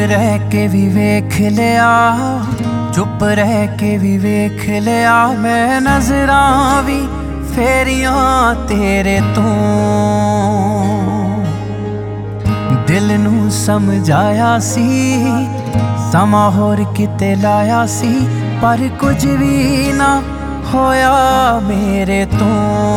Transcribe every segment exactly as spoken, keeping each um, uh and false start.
रह के भी वेख लिया, चुप रह के भी वेख लिया, मैं नजरां भी फेरियां तेरे तो। दिल नू समझाया सी समा होर किते लाया सी, पर कुछ भी ना होया मेरे तो।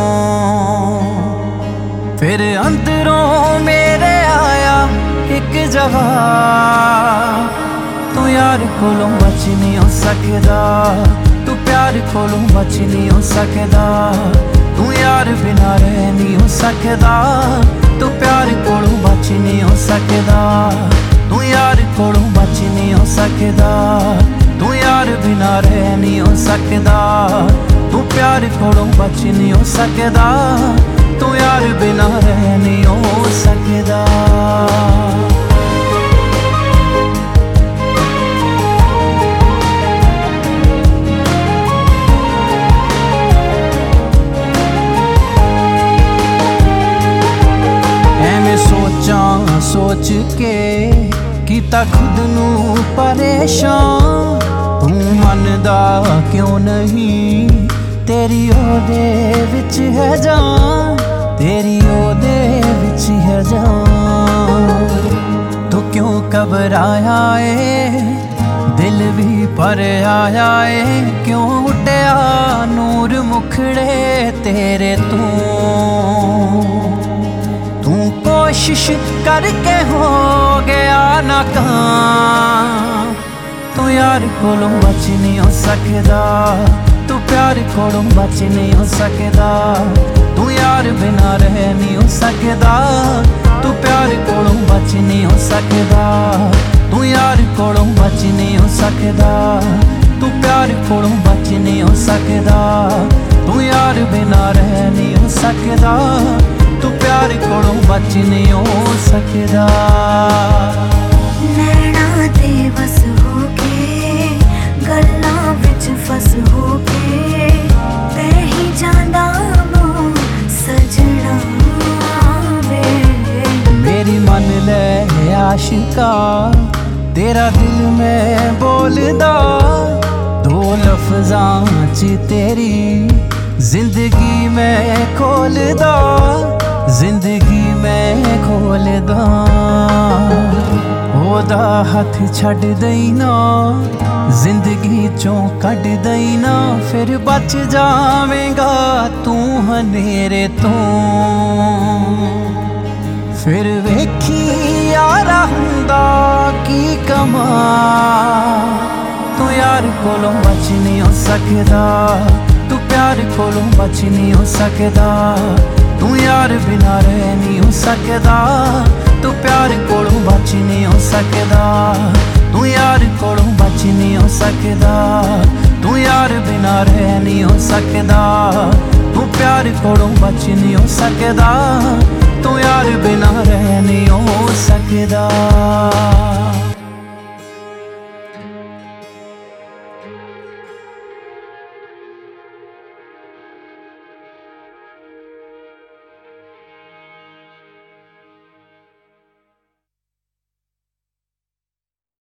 फिर अंदरों मेरे आया एक जवाब, तू यार कोलों बच नहीं हो सकदा, तू प्यार कोलों बच नहीं हो सकदा, तू यार बिना रह नहीं हो सकदा, तू प्यार कोलों बच नहीं हो सकदा, तू यार कोलों बच नहीं हो सकदा, तू यार बिना रह नहीं हो सकदा, तू प्यार कोलों बच नहीं हो सकदा, तू यार बिना रह नहीं हो सकदा। एवें सोचां सोच के कीता खुद नू परेशान, तू मनदा क्यों नहीं, तेरी ओदे विच है जान, तेरी ओदे विच है जान। तू क्यों घबराया ए, दिल भी पर आया ए, क्यों उड्डिया नूर मुखड़े तेरे तू। तू कोशिश करके हो गया नाकाम, तू यार कोलों बच नहीं हो सकदा, तू प्यार कोलों बच नहीं हो सकदा, तू यार बिना रह नहीं हो सकदा, तू प्यार कोलों बच नहीं हो सकदा, तू यार कोलों बच नहीं हो सकदा, तू प्यार कोलों बच नहीं हो सकदा, तू यार बिना रह नहीं हो सकदा, तू प्यार कोलों बच नहीं हो सकदा। नैना ते बस हो के गल्लां विच फस हो के, ते ही जांदा मों सजना वे। मेरी मन ले आशिका तेरा दिल में बोलदा, दो लफ्जां च तेरी जिंदगी में खोलदा, जिंदगी में खोलदा। ओदा हथ छड़ दई ना, जिंदगी चों कढ दई ना, फिर बच जावेगा तू हनेरे तो। फिर वेखी यारा हुंदा की कमा, तू यार कोलों बच नहीं हो सकदा, तू प्यार कोलों बच नहीं हो सकदा, तू यार बिना रह नहीं हो सकदा, तू प्यार कोलों बच नहीं हो सकदा, तू यार कोलों बच नहीं हो सकदा, तू यार बिना रह नहीं हो सकदा, तू प्यार कोलों बच नहीं हो सकदा, तू यार बिना रह नहीं हो सकदा।